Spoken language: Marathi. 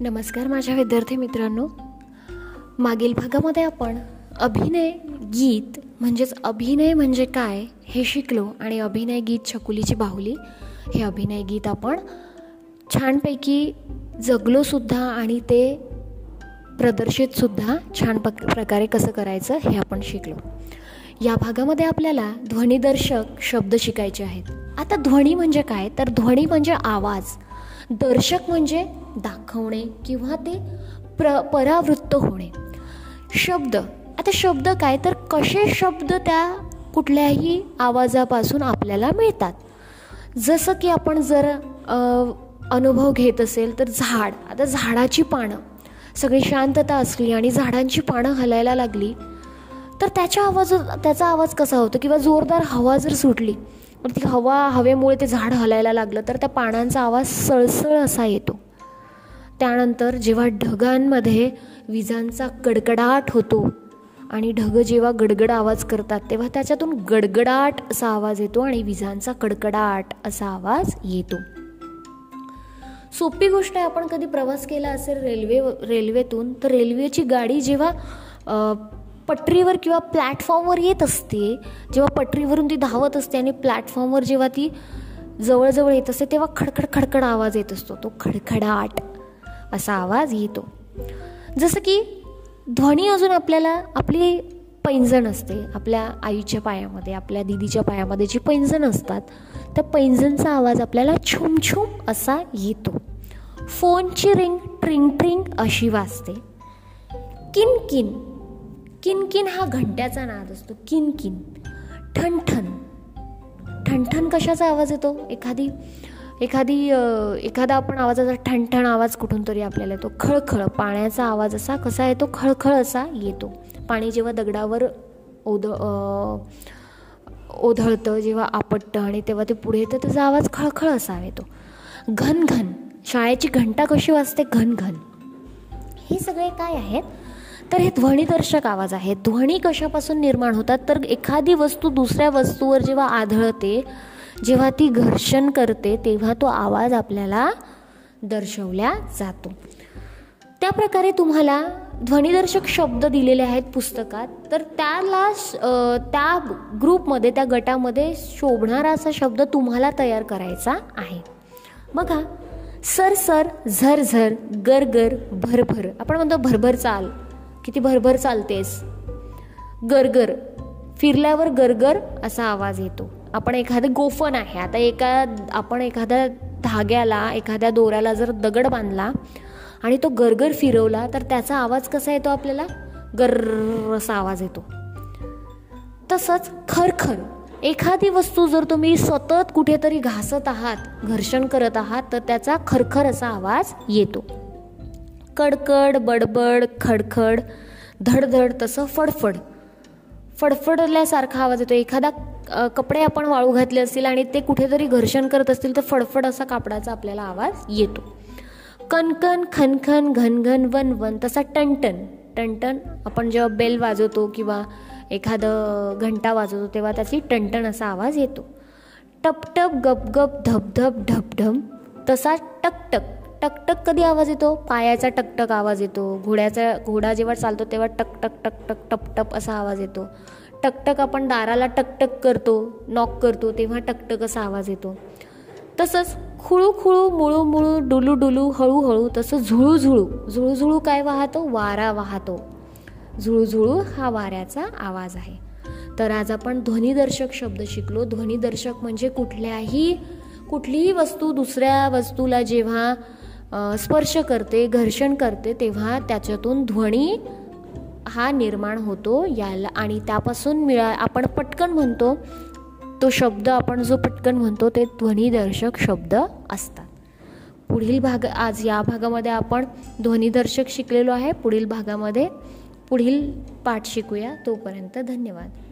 नमस्कार माझ्या विद्यार्थी मित्रांनो. मागील भागामध्ये आपण अभिनय गीत म्हणजेच अभिनय म्हणजे काय हे शिकलो आणि अभिनय गीत छकुलीची बाहुली हे अभिनय गीत आपण छानपैकी जगलोसुद्धा आणि ते प्रदर्शितसुद्धा छान प्रकारे कसं करायचं हे आपण शिकलो. या भागामध्ये आपल्याला ध्वनिदर्शक शब्द शिकायचे आहेत. आता ध्वनी म्हणजे काय, तर ध्वनी म्हणजे आवाज, दर्शक म्हणजे दाखवणे किंवा ते परावृत्त होणे. शब्द, आता शब्द काय, तर कसे शब्द त्या कुठल्याही आवाजापासून आपल्याला मिळतात. जसं की आपण जर अनुभव घेत असेल तर झाड, आता झाडाची पानं सगळी शांतता असली आणि झाडांची पानं हलायला लागली तर त्याचा आवाज कसा होतो, किंवा जोरदार हवा जर सुटली तर ती हवेमुळे ते झाड हलायला लागलं तर त्या पानांचा आवाज सळसळ असा येतो. त्यानंतर जेव्हा ढगांमध्ये विजांचा कडकडाट होतो आणि ढग जेव्हा गडगड आवाज करतात तेव्हा त्याच्यातून गडगडाट असा आवाज येतो आणि विजांचा कडकडाट असा आवाज येतो. सोपी गोष्ट आहे, आपण कधी प्रवास केला असेल रेल्वेतून, तर रेल्वेची गाडी जेव्हा पटरीवर किंवा प्लॅटफॉर्मवर येत असते, जेव्हा पटरीवरून ती धावत असते आणि प्लॅटफॉर्मवर जेव्हा ती जवळजवळ येत असते तेव्हा खडखड खडखड आवाज येत असतो, तो खडखडाट असा आवाज येतो. जसं की ध्वनी अजून आपल्याला आपली पैंजण असते, आपल्या आईच्या पायामध्ये, आपल्या दिदीच्या पायामध्ये जी पैंजण असतात त्या पैंजणचा आवाज आपल्याला छुम छुम असा येतो. फोनची रिंग ट्रिंग ट्रिंग अशी वाजते. किनकिन, किनकिन हा घंट्याचा नाद असतो. किनकिन. ठणठण, ठणठण कशाचा आवाज येतो, एखादा आपण आवाजाचा ठणठण आवाज कुठून तरी आपल्याला येतो. खळखळ, पाण्याचा आवाज असा कसा येतो, खळखळ असा येतो. पाणी जेव्हा दगडावर ओधळतं, जेव्हा आपटतं आणि तेव्हा ते पुढे येतं त्याचा आवाज खळखळ असा येतो. घनघन, शाळेची घंटा कशी वाजते, घनघन. हे सगळे काय आहेत, तर हे ध्वनिदर्शक आवाज आहेत. ध्वनी कशापासून निर्माण होतात, तर एखादी वस्तू दुसऱ्या वस्तूवर जेव्हा आदळते, जेव्हा ती घर्षण करते तेव्हा तो आवाज आपल्याला दर्शवला जातो. त्या प्रकारे तुम्हाला ध्वनिदर्शक शब्द दिलेले आहेत पुस्तकात, तर त्या ग्रुपमध्ये, त्या गटामध्ये शोभणारा असा शब्द तुम्हाला तयार करायचा आहे. बघा, सरसर, झरझर, गरगर, भरभर. आपण म्हणतो भरभर चाल, किती भरभर चालतेस. गरगर, फिरल्यावर गरगर असा आवाज येतो. आपण एखादं गोफण आहे, आता आपण एखाद्या धाग्याला, एखाद्या दोऱ्याला जर दगड बांधला आणि तो गरगर फिरवला तर त्याचा आवाज कसा येतो, आपल्याला गर्र असा आवाज येतो. तसंच खरखर, एखादी वस्तू जर तुम्ही सतत कुठेतरी घासत आहात, घर्षण करत आहात, तर त्याचा खरखर असा आवाज येतो. कडकड, बडबड, खडखड, धडधड, तसं फडफड, फडफडल्यासारखा आवाज येतो. एखादा कपडे आपण वाळू घातले असतील आणि ते कुठेतरी घर्षण करत असतील तर फडफड असा कापडाचा आपल्याला आवाज येतो. कणकण, खनखन, घनघन, वनवन, तसा टणटण, टणटण आपण जेव्हा बेल वाजवतो किंवा एखादं घंटा वाजवतो तेव्हा त्याची टणटण असा आवाज येतो. टपटप, गपगप, धपधप, ढपढम, तसा टकटक, टकटक कधी आवाज येतो, पायाचा टकटक आवाज येतो. घोडा जेव्हा चालतो तेव्हा टकटक टकटक टपटप असा आवाज येतो. टकटक आपण दाराला टकटक करतो, नॉक करतो तेव्हा टकटक असा आवाज येतो. तसंच खुळू खुळू, मुळू मुळू, डुलू डुलू, हळूहळू, तसं झुळू झुळू, झुळू झुळू काय वाहतो, वारा वाहतो. झुळू झुळू हा वाऱ्याचा आवाज आहे. तर आज आपण ध्वनिदर्शक शब्द शिकलो. ध्वनिदर्शक म्हणजे कुठलीही वस्तू दुसऱ्या वस्तूला जेव्हा स्पर्श करते, घर्षण करते तेव्हा त्याच्यातून ध्वनी हा निर्माण होतो याला, आणि त्यापासून आपण पटकन म्हणतो तो शब्द, आपण जो पटकन म्हणतो ते ध्वनिदर्शक शब्द असतात. आज या भागामध्ये आपण ध्वनिदर्शक शिकलेलो आहे. पुढील भागामध्ये पुढील पाठ शिकूया. तोपर्यंत धन्यवाद.